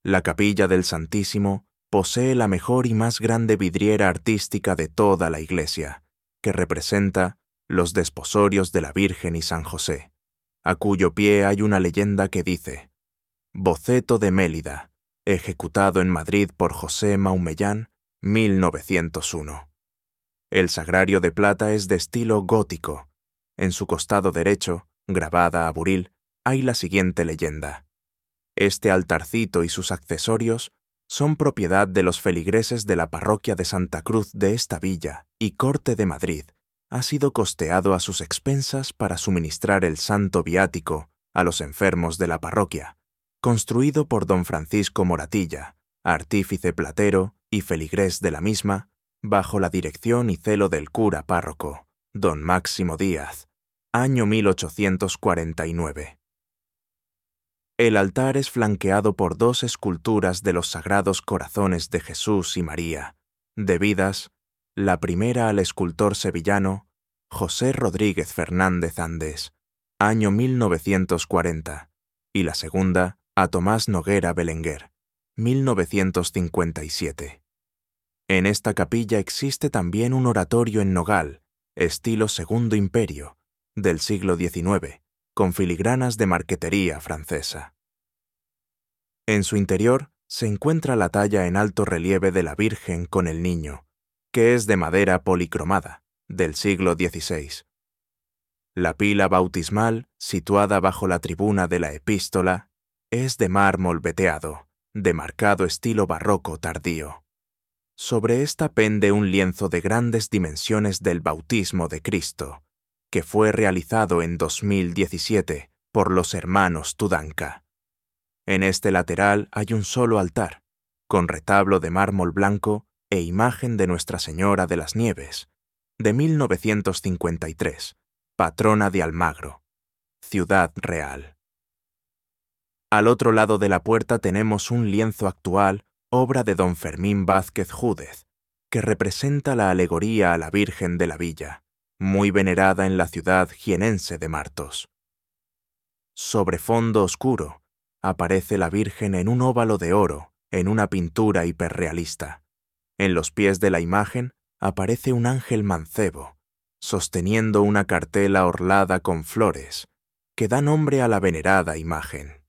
La capilla del Santísimo posee la mejor y más grande vidriera artística de toda la iglesia, que representa los desposorios de la Virgen y San José, a cuyo pie hay una leyenda que dice: Boceto de Mélida, ejecutado en Madrid por José Maumellán, 1901. El sagrario de plata es de estilo gótico. En su costado derecho, grabada a buril, hay la siguiente leyenda: Este altarcito y sus accesorios son propiedad de los feligreses de la parroquia de Santa Cruz de esta villa y corte de Madrid. Ha sido costeado a sus expensas para suministrar el santo viático a los enfermos de la parroquia, construido por don Francisco Moratilla, artífice platero y feligrés de la misma, bajo la dirección y celo del cura párroco, don Máximo Díaz, año 1849. El altar es flanqueado por dos esculturas de los Sagrados Corazones de Jesús y María, debidas, la primera al escultor sevillano José Rodríguez Fernández Andes, año 1940, y la segunda a Tomás Noguera Belenguer, 1957. En esta capilla existe también un oratorio en nogal, estilo Segundo Imperio, del siglo XIX, con filigranas de marquetería francesa. En su interior se encuentra la talla en alto relieve de la Virgen con el Niño, que es de madera policromada, del siglo XVI. La pila bautismal, situada bajo la tribuna de la epístola, es de mármol veteado, de marcado estilo barroco tardío. Sobre esta pende un lienzo de grandes dimensiones del bautismo de Cristo, que fue realizado en 2017 por los hermanos Tudanca. En este lateral hay un solo altar, con retablo de mármol blanco e imagen de Nuestra Señora de las Nieves, de 1953, patrona de Almagro, Ciudad Real. Al otro lado de la puerta tenemos un lienzo actual, obra de don Fermín Vázquez Júdez, que representa la alegoría a la Virgen de la Villa, muy venerada en la ciudad jienense de Martos. Sobre fondo oscuro, aparece la Virgen en un óvalo de oro, en una pintura hiperrealista. En los pies de la imagen aparece un ángel mancebo, sosteniendo una cartela orlada con flores, que da nombre a la venerada imagen.